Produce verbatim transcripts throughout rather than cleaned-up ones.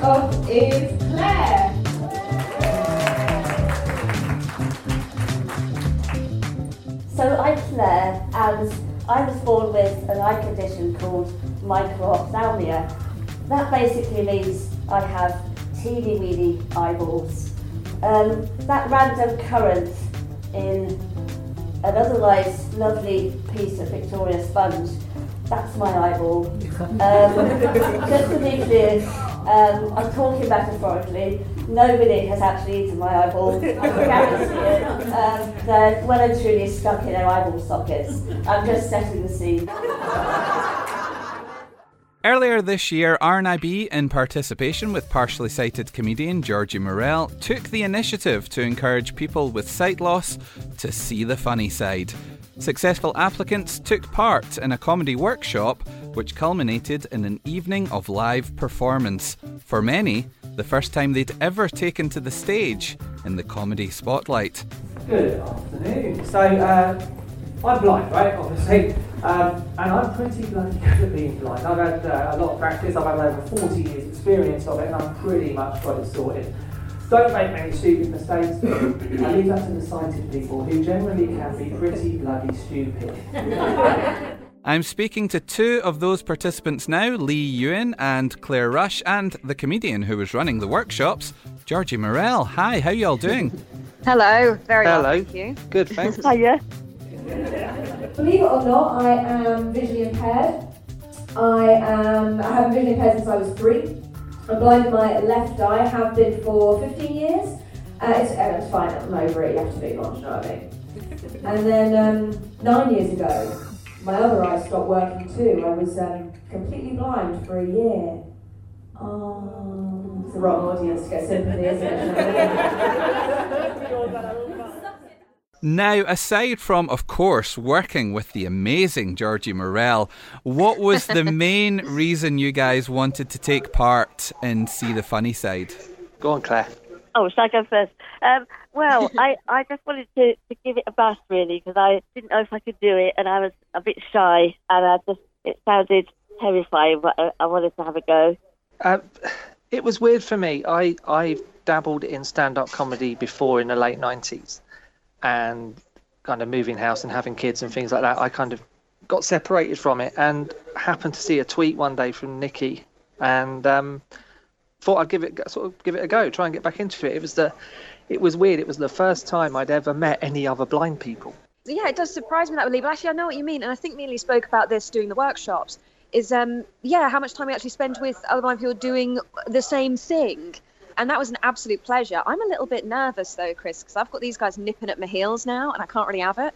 off is Claire. So I'm Claire, and I was born with an eye condition called microphthalmia. That basically means I have teeny weeny eyeballs. Um, that random current in an otherwise lovely piece of Victoria sponge, that's my eyeball. Um, just to be clear, um, I'm talking metaphorically. Nobody has actually eaten my eyeball. I can guarantee it. Um, they're well and truly stuck in their eyeball sockets. I'm just setting the scene. Earlier this year, R N I B, in participation with partially sighted comedian Georgie Morrell, took the initiative to encourage people with sight loss to see the funny side. Successful applicants took part in a comedy workshop which culminated in an evening of live performance. For many, the first time they'd ever taken to the stage in the comedy spotlight. Good afternoon. So, uh, I'm blind, right, obviously, um, and I'm pretty bloody good at being blind. I've had uh, a lot of practice, I've had over forty years experience of it, and I'm pretty much got it sorted. Don't make many stupid mistakes. I leave that to the sighted people, who generally can be pretty bloody stupid. I'm speaking to two of those participants now, Lee Ewan and Claire Rush, and the comedian who was running the workshops, Georgie Morrell. Hi, how you all doing? Hello, very Hello. well, thank you. Good, thanks. Hiya. Believe it or not, I am visually impaired. I am. I have been visually impaired since I was three. I'm blind in my left eye. Have been for fifteen years. Uh, it's, uh, it's fine. I'm over it. You have to move on. Do you know what I mean? And then um, nine years ago, my other eye stopped working too. I was um, completely blind for a year. Oh, it's the wrong audience to get sympathy, isn't it? Now, aside from, of course, working with the amazing Georgie Morrell, what was the main reason you guys wanted to take part in See the Funny Side? Go on, Claire. Oh, shall I go first? Um, well, I, I just wanted to, to give it a bust, really, because I didn't know if I could do it, and I was a bit shy, and I just it sounded terrifying, but I, I wanted to have a go. Uh, it was weird for me. I, I dabbled in stand-up comedy before in the late nineties. And kind of moving house and having kids and things like that, I kind of got separated from it and happened to see a tweet one day from Nikki and um, thought I'd give it sort of give it a go, try and get back into it. It was the, it was weird. It was the first time I'd ever met any other blind people. Yeah, it does surprise me that, Lee, but actually I know what you mean, and I think me and Lee spoke about this doing the workshops, is, um, yeah, how much time we actually spend with other blind people doing the same thing. And that was an absolute pleasure. I'm a little bit nervous, though, Chris, because I've got these guys nipping at my heels now, and I can't really have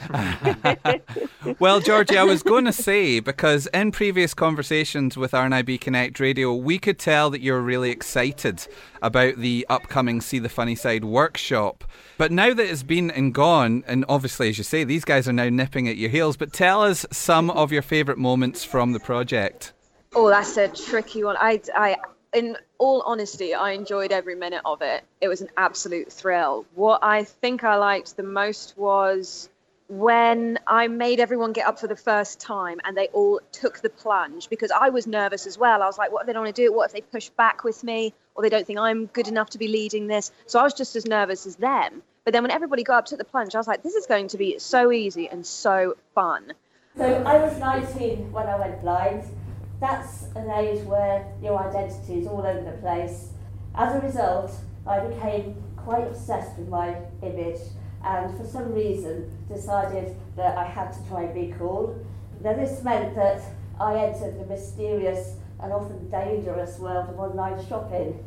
it. Well, Georgie, I was going to say, because in previous conversations with R N I B Connect Radio, we could tell that you're really excited about the upcoming See the Funny Side workshop. But now that it's been and gone, and obviously, as you say, these guys are now nipping at your heels, but tell us some of your favourite moments from the project. Oh, that's a tricky one. I, I, in all honesty, I enjoyed every minute of it. It was an absolute thrill. What I think I liked the most was when I made everyone get up for the first time and they all took the plunge, because I was nervous as well. I was like, what if they don't want to do it? What if they push back with me, or they don't think I'm good enough to be leading this? So I was just as nervous as them. But then when everybody got up, took the plunge, I was like, this is going to be so easy and so fun. So I was nineteen when I went blind. That's an age where your identity is all over the place. As a result, I became quite obsessed with my image, and for some reason decided that I had to try and be cool. Now this meant that I entered the mysterious and often dangerous world of online shopping.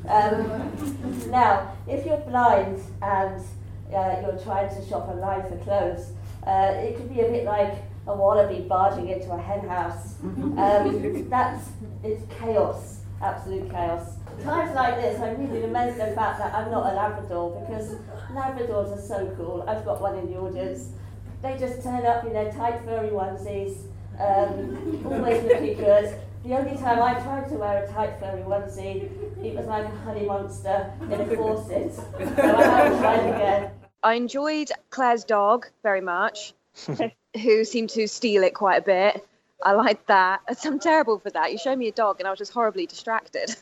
Um, now, if you're blind and uh, you're trying to shop online for clothes, uh, it can be a bit like a wallaby barging into a hen house. Um, that's, it's chaos, absolute chaos. Times like this, I really lament the fact that I'm not a Labrador, because Labradors are so cool. I've got one in the audience. They just turn up in their tight furry onesies, um, always looking good. The only time I tried to wear a tight furry onesie, it was like a honey monster in a corset. So I haven't tried again. I enjoyed Claire's dog very much, who seemed to steal it quite a bit. I like that. I'm terrible for that. You showed me a dog and I was just horribly distracted.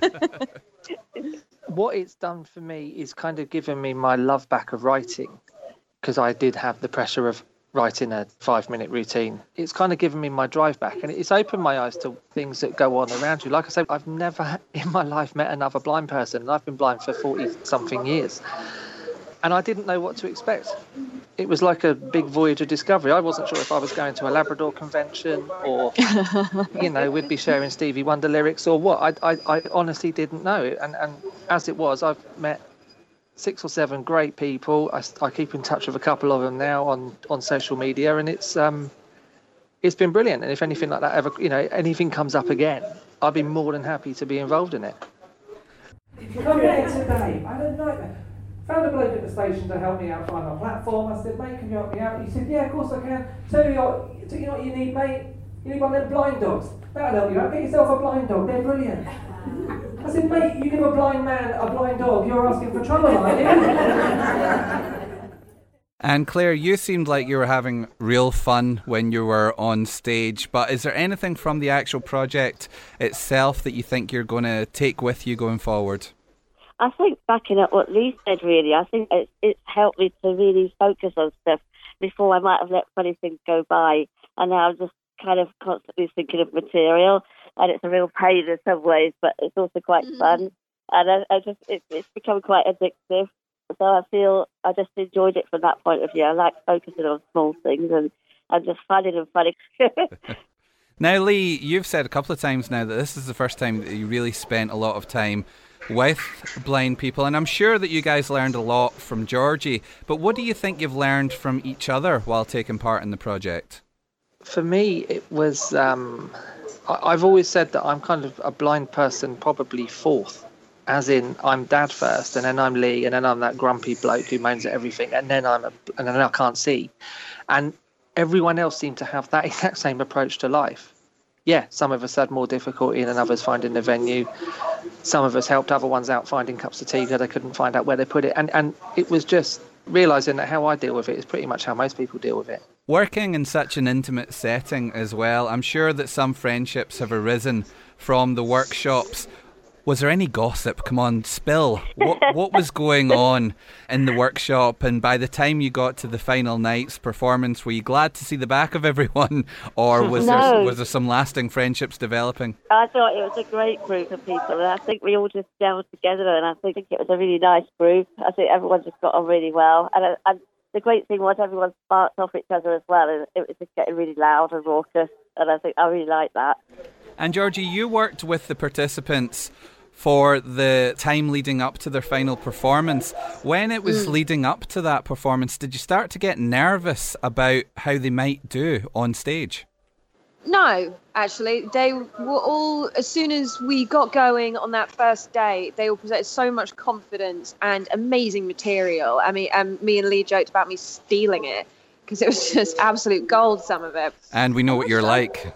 What it's done for me is kind of given me my love back of writing, because I did have the pressure of writing a five minute routine. It's kind of given me my drive back, and it's opened my eyes to things that go on around you. Like I said, I've never in my life met another blind person, and I've been blind for forty something years. And I didn't know what to expect. It was like a big voyage of discovery. I wasn't sure if I was going to a Labrador convention or, you know, we'd be sharing Stevie Wonder lyrics or what. I, I, I honestly didn't know. And, and as it was, I've met six or seven great people. I, I keep in touch with a couple of them now on, on social media, and it's um it's been brilliant. And if anything like that ever, you know, anything comes up again, I'd be more than happy to be involved in it. Come here today. I don't know. Found a bloke at the station to help me out find my platform. I said, mate, can you help me out? He said, yeah, of course I can. Tell you what, you know what you need, mate? You need one of them blind dogs. That'll help you out. Get yourself a blind dog. They're brilliant. I said, mate, you give a blind man a blind dog, you're asking for trouble, aren't you? And Claire, you seemed like you were having real fun when you were on stage, but is there anything from the actual project itself that you think you're going to take with you going forward? I think backing up what Lee said, really, I think it's, it's helped me to really focus on stuff. Before I might have let funny things go by, and now I'm just kind of constantly thinking of material, and it's a real pain in some ways, but it's also quite mm-hmm. fun, and I, I just it, it's become quite addictive. So I feel I just enjoyed it from that point of view. I like focusing on small things and, and just finding them funny. Now, Lee, you've said a couple of times now that this is the first time that you really spent a lot of time with blind people, and I'm sure that you guys learned a lot from Georgie, but what do you think you've learned from each other while taking part in the project? For me, it was, um, I- I've always said that I'm kind of a blind person, probably fourth, as in I'm Dad first, and then I'm Lee, and then I'm that grumpy bloke who moans at everything, and then I'm a, and then I can't see. And everyone else seemed to have that exact same approach to life. Yeah, some of us had more difficulty than others finding the venue. Some of us helped other ones out finding cups of tea that they couldn't find out where they put it. And and it was just realising that how I deal with it is pretty much how most people deal with it. Working in such an intimate setting as well, I'm sure that some friendships have arisen from the workshops. Was there any gossip? Come on, spill. What what was going on in the workshop? And by the time you got to the final night's performance, were you glad to see the back of everyone? Or was no. there was there some lasting friendships developing? I thought it was a great group of people, and I think we all just gelled together, and I think it was a really nice group. I think everyone just got on really well. And, and the great thing was everyone sparked off each other as well, and it was just getting really loud and raucous, and I think I really liked that. And Georgie, you worked with the participants for the time leading up to their final performance. When it was mm. leading up to that performance, did you start to get nervous about how they might do on stage? No, actually. They were all, as soon as we got going on that first day, they all presented so much confidence and amazing material. I mean, um, me and Lee joked about me stealing it, because it was just absolute gold, some of it. And we know what you're like.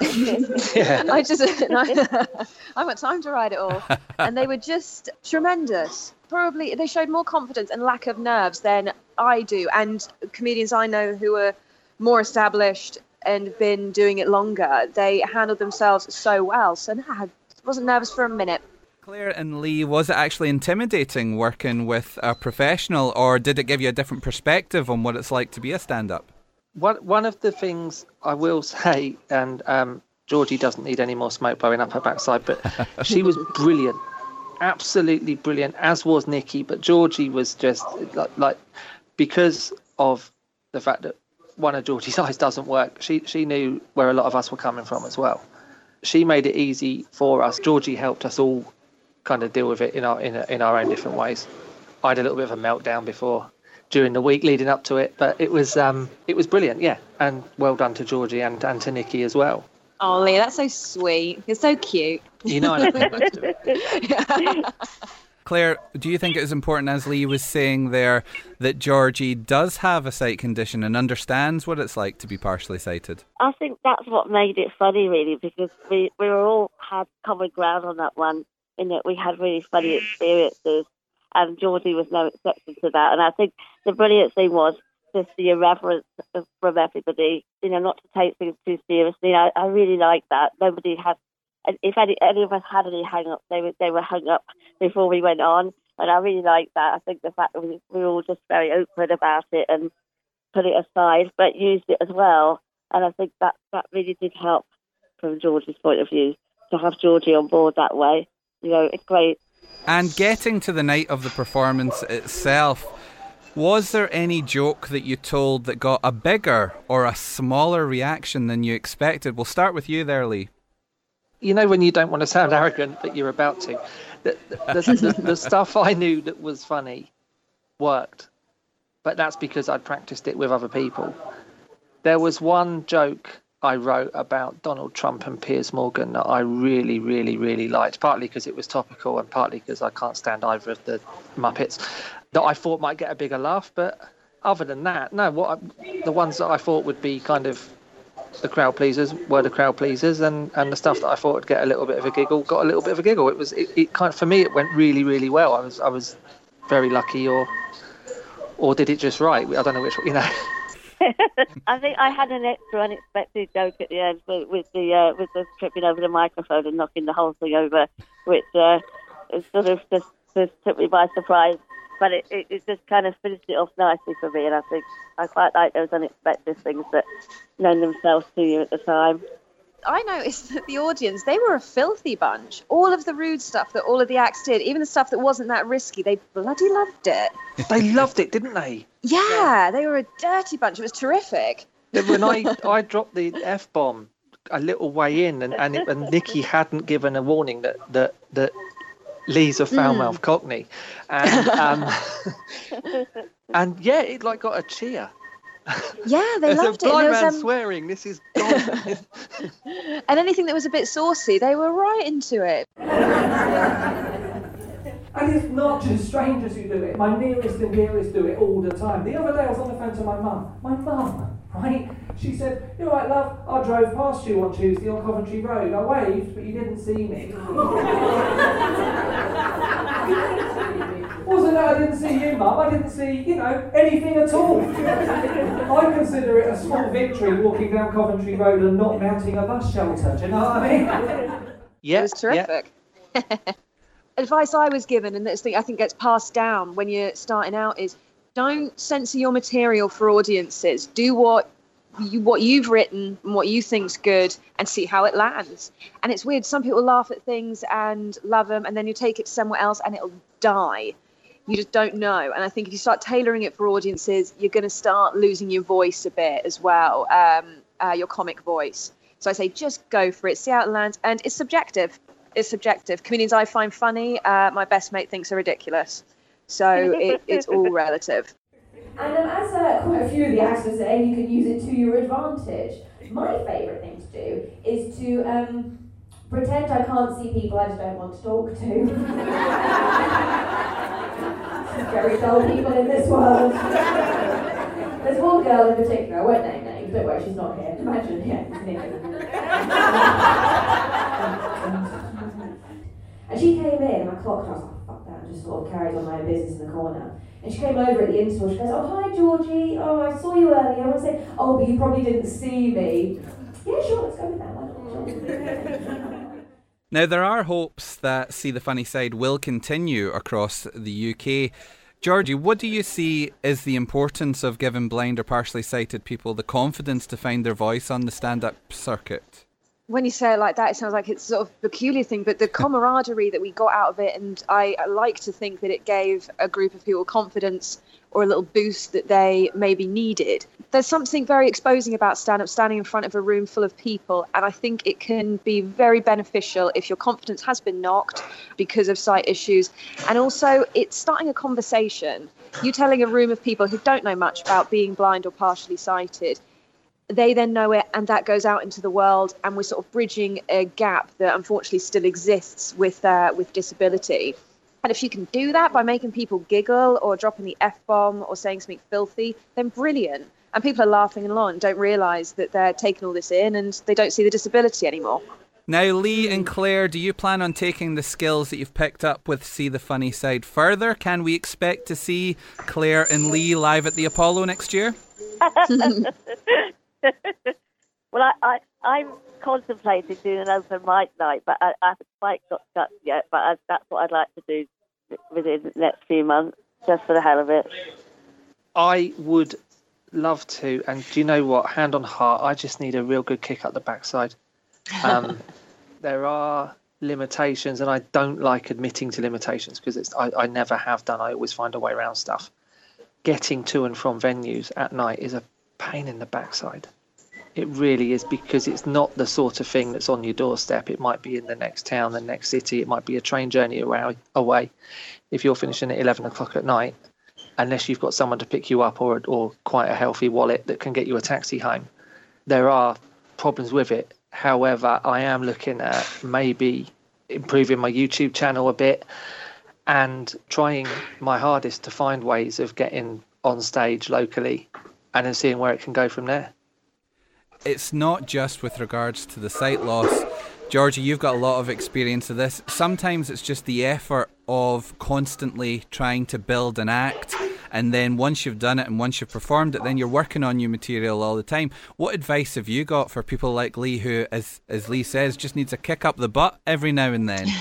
yeah. I just, I haven't got time to write it all. And they were just tremendous. Probably they showed more confidence and lack of nerves than I do. And comedians I know who are more established and been doing it longer, they handled themselves so well. So no, I wasn't nervous for a minute. Claire and Lee, was it actually intimidating working with a professional, or did it give you a different perspective on what it's like to be a stand-up? One, one of the things I will say, and um, Georgie doesn't need any more smoke blowing up her backside, but she was brilliant, absolutely brilliant, as was Nikki, but Georgie was just like, like because of the fact that one of Georgie's eyes doesn't work, she, she knew where a lot of us were coming from as well. She made it easy for us. Georgie helped us all kind of deal with it in our in, in our own different ways. I had a little bit of a meltdown before, during the week leading up to it, but it was um it was brilliant, yeah. And well done to Georgie and, and to Nikki as well. Oh, Lee, that's so sweet. You're so cute. You know I love you both to it. Claire, do you think it is important, as Lee was saying there, that Georgie does have a sight condition and understands what it's like to be partially sighted? I think that's what made it funny, really, because we, we were all had common ground on that one, in that we had really funny experiences, and Georgie was no exception to that. And I think the brilliant thing was just the irreverence from everybody, you know, not to take things too seriously. I, I really like that. Nobody had, if any, any of us had any hang-ups, they were, they were hung up before we went on. And I really like that. I think the fact that we, we were all just very open about it and put it aside, but used it as well. And I think that, that really did help from Georgie's point of view, to have Georgie on board that way. You know, it's great. And getting to the night of the performance itself, was there any joke that you told that got a bigger or a smaller reaction than you expected? We'll start with you there, Lee. You know when you don't want to sound arrogant, but you're about to. The, the, the, the stuff I knew that was funny worked, but that's because I'd practiced it with other people. There was one joke I wrote about Donald Trump and Piers Morgan that I really, really, really liked, partly because it was topical and partly because I can't stand either of the Muppets, that I thought might get a bigger laugh. But other than that, no, what I, the ones that I thought would be kind of the crowd pleasers were the crowd pleasers, and, and the stuff that I thought would get a little bit of a giggle got a little bit of a giggle. It was it, it kind of, for me, it went really, really well. I was I was very lucky, or or did it just right? I don't know which, you know. I think I had an extra unexpected joke at the end with, with the uh, with the tripping over the microphone and knocking the whole thing over, which uh, it sort of just, just took me by surprise. But it, it, it just kind of finished it off nicely for me, and I think I quite like those unexpected things that known themselves to you at the time. I noticed that the audience, they were a filthy bunch. All of the rude stuff that all of the acts did, even the stuff that wasn't that risky, they bloody loved it. They loved it, didn't they? Yeah, yeah, they were a dirty bunch. It was terrific. When I, I dropped the F-bomb a little way in, and, and, it, and Nikki hadn't given a warning that, that, that Lee's a foul-mouthed mm. Cockney. And, um, and yeah, it like got a cheer. Yeah, they There's loved a blind it. man Was, um... swearing, this is gone. And anything that was a bit saucy, they were right into it. And it's not just strangers who do it. My nearest and dearest do it all the time. The other day I was on the phone to my mum. My mum, right? She said, "You all right, love? I drove past you on Tuesday on Coventry Road. I waved, but you didn't see me." Wasn't that I didn't see you, Mum? I didn't see, you know, anything at all. I consider it a small victory walking down Coventry Road and not mounting a bus shelter. Do you know what I mean? Yeah, it was terrific. Yeah. Advice I was given, and this thing I think gets passed down when you're starting out, is don't censor your material for audiences. Do what you, what you've written and what you think's good, and see how it lands. And it's weird. Some people laugh at things and love them, and then you take it to somewhere else and it'll die. You just don't know. And I think if you start tailoring it for audiences, you're going to start losing your voice a bit as well, um, uh, your comic voice. So I say just go for it, see how it lands, and it's subjective. It's subjective. Comedians I find funny, uh, my best mate thinks are ridiculous. So it, it's all relative. And um, as uh, quite a few of the acts are saying, you can use it to your advantage. My favourite thing to do is to um, pretend I can't see people I just don't want to talk to. Very dull people in this world. There's one girl in particular, I won't name names, don't worry, she's not here. Imagine, yeah, it's Nikki. And she came in, and I clocked her, I was like, fuck that, and just sort of carried on my own business in the corner. And she came over at the interval, she goes, "Oh, hi Georgie, oh, I saw you earlier." I want to say, "Oh, but you probably didn't see me." Yeah, sure, let's go with that. Why not? Now, there are hopes that See the Funny Side will continue across the U K. Georgie, what do you see is the importance of giving blind or partially sighted people the confidence to find their voice on the stand-up circuit? When you say it like that, it sounds like it's sort of a peculiar thing, but the camaraderie that we got out of it, and I, I like to think that it gave a group of people confidence or a little boost that they maybe needed. There's something very exposing about stand-up, standing in front of a room full of people, and I think it can be very beneficial if your confidence has been knocked because of sight issues. And also, it's starting a conversation. You telling a room of people who don't know much about being blind or partially sighted, they then know it, and that goes out into the world, and we're sort of bridging a gap that unfortunately still exists with uh, with disability. And if you can do that by making people giggle or dropping the F-bomb or saying something filthy, then brilliant. And people are laughing along and don't realise that they're taking all this in and they don't see the disability anymore. Now, Lee and Claire, do you plan on taking the skills that you've picked up with See the Funny Side further? Can we expect to see Claire and Lee live at the Apollo next year? Well, I, I, I'm contemplating doing an open mic night, but I, I haven't quite got guts yet, but I, that's what I'd like to do within the next few months, just for the hell of it. I would love to, and do you know what? Hand on heart, I just need a real good kick up the backside. Um, there are limitations, and I don't like admitting to limitations because it's I, I never have done. I always find a way around stuff. Getting to and from venues at night is a pain in the backside. It really is, because it's not the sort of thing that's on your doorstep. It might be in the next town, the next city. It might be a train journey away. If you're finishing at eleven o'clock at night, unless you've got someone to pick you up or or quite a healthy wallet that can get you a taxi home, there are problems with it. However, I am looking at maybe improving my YouTube channel a bit and trying my hardest to find ways of getting on stage locally and then seeing where it can go from there. It's not just with regards to the sight loss. Georgie, you've got a lot of experience of this. Sometimes it's just the effort of constantly trying to build an act, and then once you've done it and once you've performed it, then you're working on new material all the time. What advice have you got for people like Lee, who, as as Lee says, just needs a kick up the butt every now and then?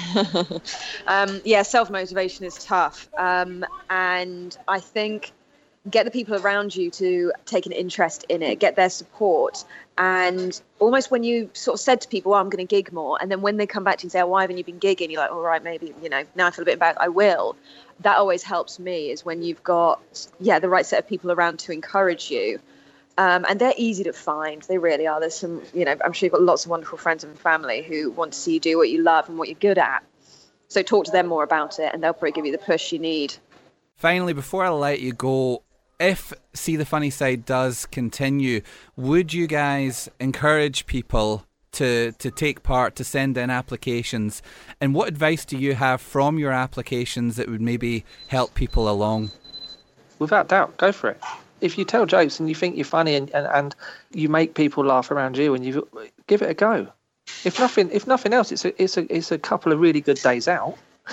um, yeah, self-motivation is tough. Um, and I think get the people around you to take an interest in it, get their support. And almost when you sort of said to people, oh, I'm going to gig more, and then when they come back to you and say, oh, why haven't you been gigging? You're like, all right, maybe, you know, now I feel a bit bad, I will. That always helps me, is when you've got, yeah, the right set of people around to encourage you. Um, and they're easy to find. They really are. There's some, you know, I'm sure you've got lots of wonderful friends and family who want to see you do what you love and what you're good at. So talk to them more about it, and they'll probably give you the push you need. Finally, before I let you go, if See the Funny Side does continue, would you guys encourage people to to take part, to send in applications? And what advice do you have from your applications that would maybe help people along? Without doubt, go for it. If you tell jokes and you think you're funny and, and, and you make people laugh around you, and you give it a go. If nothing, if nothing else, it's a it's a it's a couple of really good days out.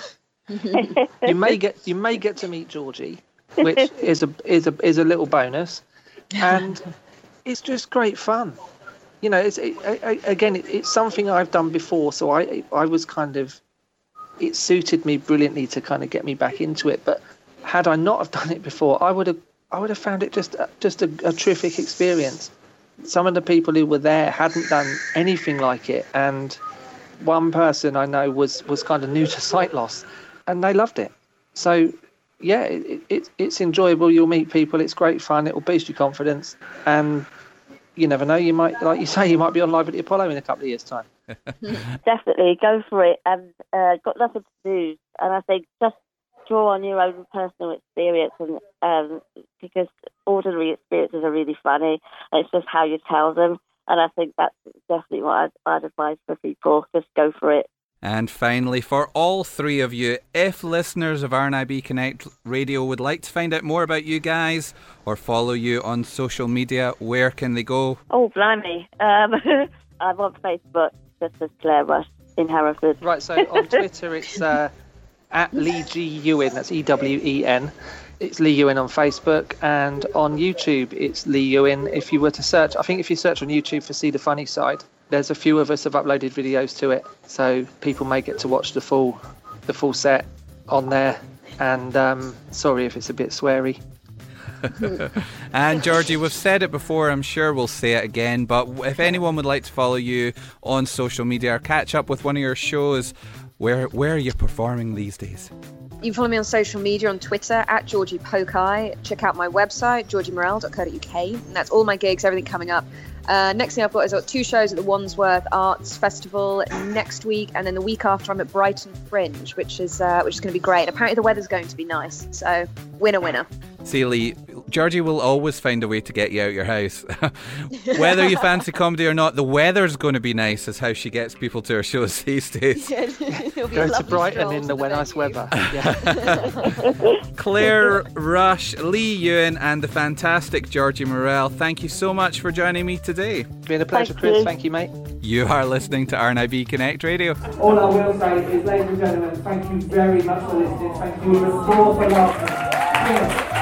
you may get you may get to meet Georgie, which is a is a is a little bonus, and it's just great fun. You know, it's it, it, again, it, it's something I've done before, so I I was kind of, it suited me brilliantly to kind of get me back into it. But had I not have done it before, I would have I would have found it just just a, a terrific experience. Some of the people who were there hadn't done anything like it, and one person I know was was kind of new to sight loss, and they loved it. So yeah, it, it, it's enjoyable. You'll meet people. It's great fun. It will boost your confidence. And you never know, you might, like you say, you might be on live at the Apollo in a couple of years' time. Definitely, go for it. And uh, got nothing to lose. And I think just draw on your own personal experience, and um, because ordinary experiences are really funny. And it's just how you tell them. And I think that's definitely what I'd, I'd advise for people. Just go for it. And finally, for all three of you, if listeners of R N I B Connect Radio would like to find out more about you guys or follow you on social media, where can they go? Oh, blimey. Um, I'm on Facebook, just as Claire Rush in Hereford. Right, so on Twitter it's uh, at Lee G. Ewen, that's E W E N. It's Lee Ewen on Facebook, and on YouTube it's Lee Ewen. If you were to search, I think if you search on YouTube for See the Funny Side, there's a few of us have uploaded videos to it, so people may get to watch the full the full set on there. And um, sorry if it's a bit sweary. And Georgie, we've said it before, I'm sure we'll say it again, but if anyone would like to follow you on social media or catch up with one of your shows, where where are you performing these days? You can follow me on social media, on Twitter, at Georgie Pokai. Check out my website, georgie morel dot co dot uk, and that's all my gigs, everything coming up. Uh, next thing I've got is I've got two shows at the Wandsworth Arts Festival next week, and then the week after I'm at Brighton Fringe, which is uh, which is going to be great. Apparently the weather's going to be nice, so winner winner. See, Lee, Georgie will always find a way to get you out your house. Whether you fancy comedy or not, the weather's going to be nice, is how she gets people to her shows these days. Yeah, Go to Brighton in the nice weather. Yeah. Claire Rush, Lee Ewan, and the fantastic Georgie Morrell, thank you so much for joining me today. It's been a pleasure, Thank Chris. you. Thank you, mate. You are listening to R N I B Connect Radio. All I will say is, ladies and gentlemen, thank you very much for listening. Thank you for for laughing.